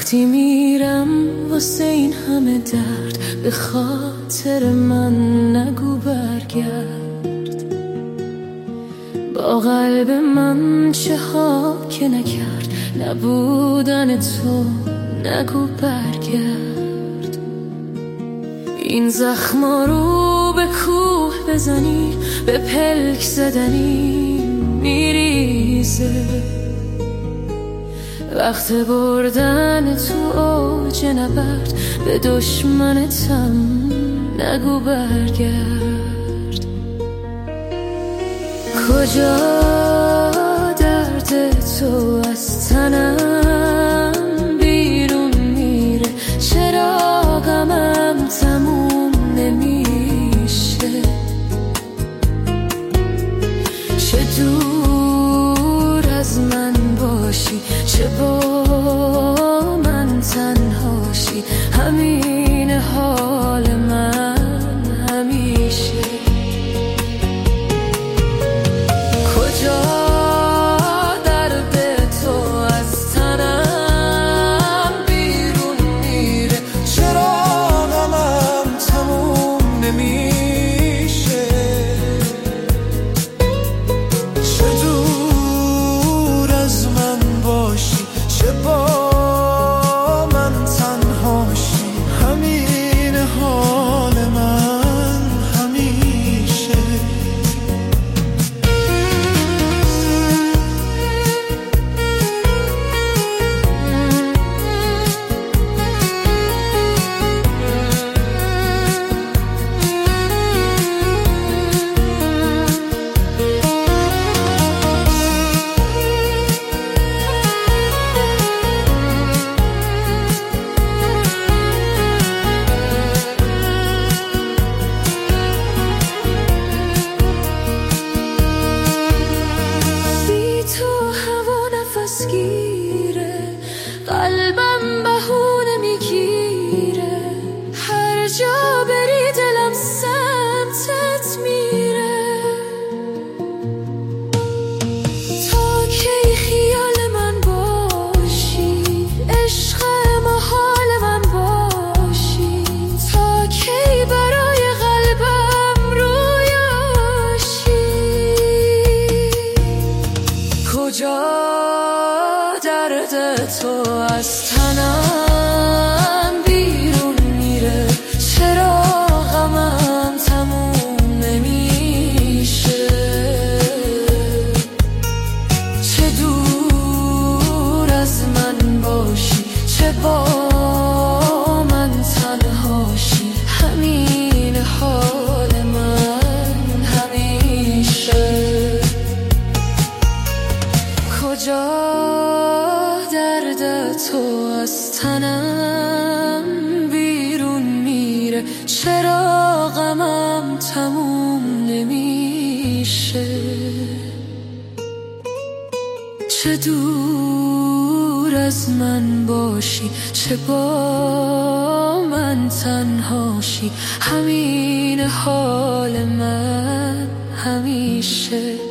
وقتی میرم واسه این همه درد، به خاطر من نگو برگرد. با قلب من چه ها که نکرد، نبودن تو نگو برگرد. این زخما رو به کوه بزنی، به پلک زدنی میریزه. وقت بردن تو اوج نبرد، به دشمنتم نگو برگرد. کجا درد تو از تنم بیرون میره، چرا غمم تموم نمیشه. چه دور از من باشی، چه با من تنهاشی، همین حال من همیشه. کجا درد تو از تنم بیرون میره، چرا غمم تموم نمیشه. چه دور از من باشی، چه با من تنهاشی، همین حال من همیشه. قلبم بهونه میگیره، هر جا بری دلم سمتت میره. تا کی خیال من باشی، عشق محال من باشی، تا کی برای قلبم رویاشی. کجا درد تو از تنم بیرون میره، چرا غمم تموم نمیشه. چه دور از من باشی، چه با من تنهاشی، همین حال من همیشه. کجا درد تو از تنم بیرون میره، چرا غمم تموم نمیشه. چه دور از من باشی، چه با من تنهاشی، همین حال من همیشه.